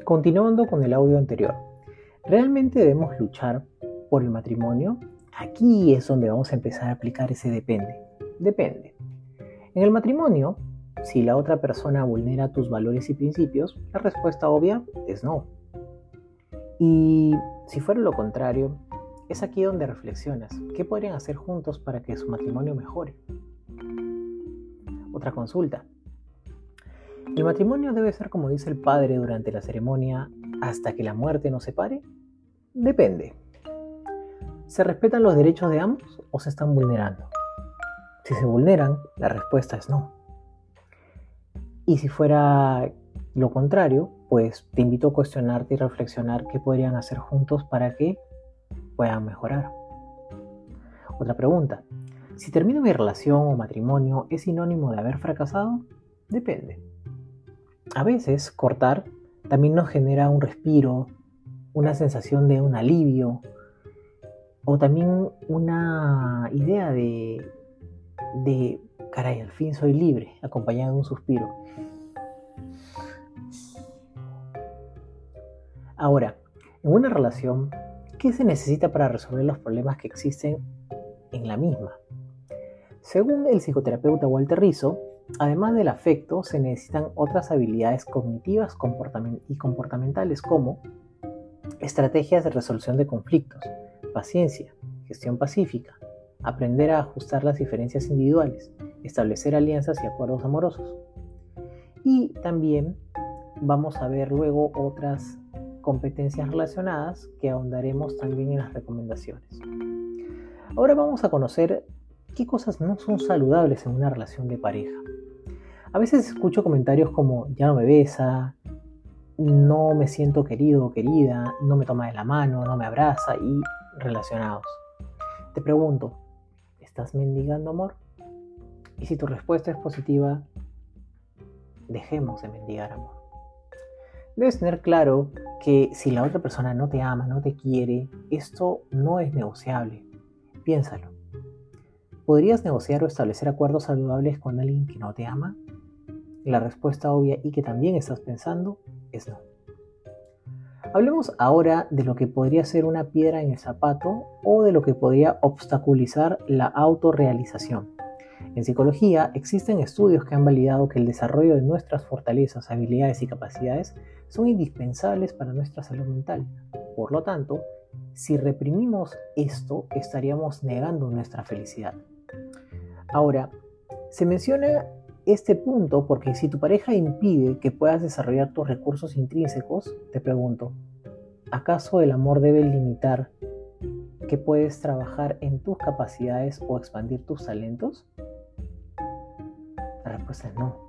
Continuando con el audio anterior, ¿realmente debemos luchar por el matrimonio? Aquí es donde vamos a empezar a aplicar ese depende. Depende. En el matrimonio, si la otra persona vulnera tus valores y principios, la respuesta obvia es no. Y si fuera lo contrario, es aquí donde reflexionas. ¿Qué podrían hacer juntos para que su matrimonio mejore? Otra consulta. ¿El matrimonio debe ser como dice el padre durante la ceremonia hasta que la muerte nos separe? Depende. ¿Se respetan los derechos de ambos o se están vulnerando? Si se vulneran, la respuesta es no. Y si fuera lo contrario, pues te invito a cuestionarte y reflexionar qué podrían hacer juntos para que puedan mejorar. Otra pregunta. ¿Si termino mi relación o matrimonio es sinónimo de haber fracasado? Depende. A veces cortar también nos genera un respiro, una sensación de un alivio o también una idea de caray, al fin soy libre, acompañado de un suspiro. Ahora, en una relación, ¿qué se necesita para resolver los problemas que existen en la misma? Según el psicoterapeuta Walter Rizzo, además del afecto, se necesitan otras habilidades cognitivas y comportamentales como estrategias de resolución de conflictos, paciencia, gestión pacífica, aprender a ajustar las diferencias individuales, establecer alianzas y acuerdos amorosos. Y también vamos a ver luego otras competencias relacionadas que ahondaremos también en las recomendaciones. Ahora vamos a conocer qué cosas no son saludables en una relación de pareja. A veces escucho comentarios como ya no me besa, no me siento querido o querida, no me toma de la mano, no me abraza y relacionados. Te pregunto, ¿estás mendigando amor? Y si tu respuesta es positiva, dejemos de mendigar amor. Debes tener claro que si la otra persona no te ama, no te quiere, esto no es negociable. Piénsalo. ¿Podrías negociar o establecer acuerdos saludables con alguien que no te ama? La respuesta obvia y que también estás pensando es no. Hablemos ahora de lo que podría ser una piedra en el zapato o de lo que podría obstaculizar la autorrealización. En psicología existen estudios que han validado que el desarrollo de nuestras fortalezas, habilidades y capacidades son indispensables para nuestra salud mental. Por lo tanto, si reprimimos esto, estaríamos negando nuestra felicidad. Ahora, se menciona este punto porque si tu pareja impide que puedas desarrollar tus recursos intrínsecos, te pregunto, ¿acaso el amor debe limitar que puedes trabajar en tus capacidades o expandir tus talentos? La respuesta es no.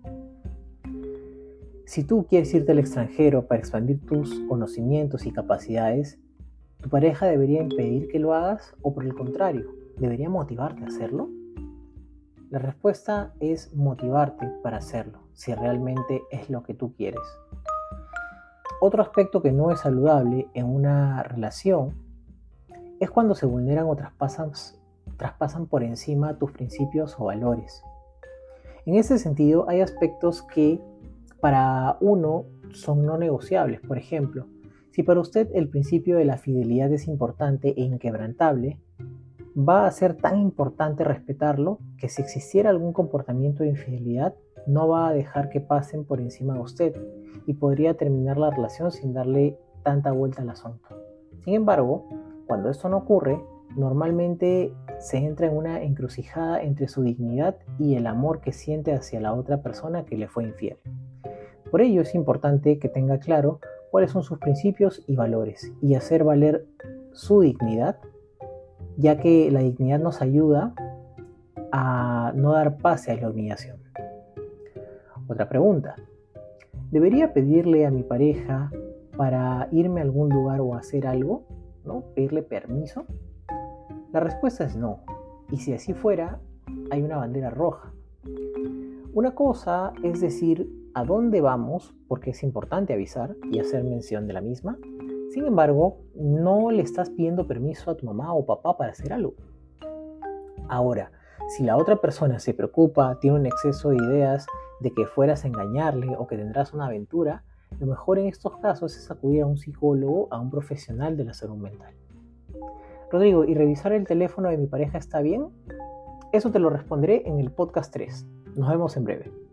Si tú quieres irte al extranjero para expandir tus conocimientos y capacidades, ¿tu pareja debería impedir que lo hagas o por el contrario, debería motivarte a hacerlo? La respuesta es motivarte para hacerlo, si realmente es lo que tú quieres. Otro aspecto que no es saludable en una relación es cuando se vulneran o traspasan por encima tus principios o valores. En ese sentido, hay aspectos que para uno son no negociables. Por ejemplo, si para usted el principio de la fidelidad es importante e inquebrantable, va a ser tan importante respetarlo que si existiera algún comportamiento de infidelidad, no va a dejar que pasen por encima de usted y podría terminar la relación sin darle tanta vuelta al asunto. Sin embargo, cuando esto no ocurre, normalmente se entra en una encrucijada entre su dignidad y el amor que siente hacia la otra persona que le fue infiel. Por ello es importante que tenga claro cuáles son sus principios y valores y hacer valer su dignidad, ya que la dignidad nos ayuda a no dar pase a la humillación. Otra pregunta. ¿Debería pedirle a mi pareja para irme a algún lugar o hacer algo? ¿No? ¿Pedirle permiso? La respuesta es no. Y si así fuera, hay una bandera roja. Una cosa es decir a dónde vamos, porque es importante avisar y hacer mención de la misma. Sin embargo, no le estás pidiendo permiso a tu mamá o papá para hacer algo. Ahora, si la otra persona se preocupa, tiene un exceso de ideas de que fueras a engañarle o que tendrás una aventura, Lo mejor en estos casos es acudir a un psicólogo, a un profesional de la salud mental. Rodrigo, ¿y revisar el teléfono de mi pareja está bien? Eso te lo responderé en el podcast 3. Nos vemos en breve.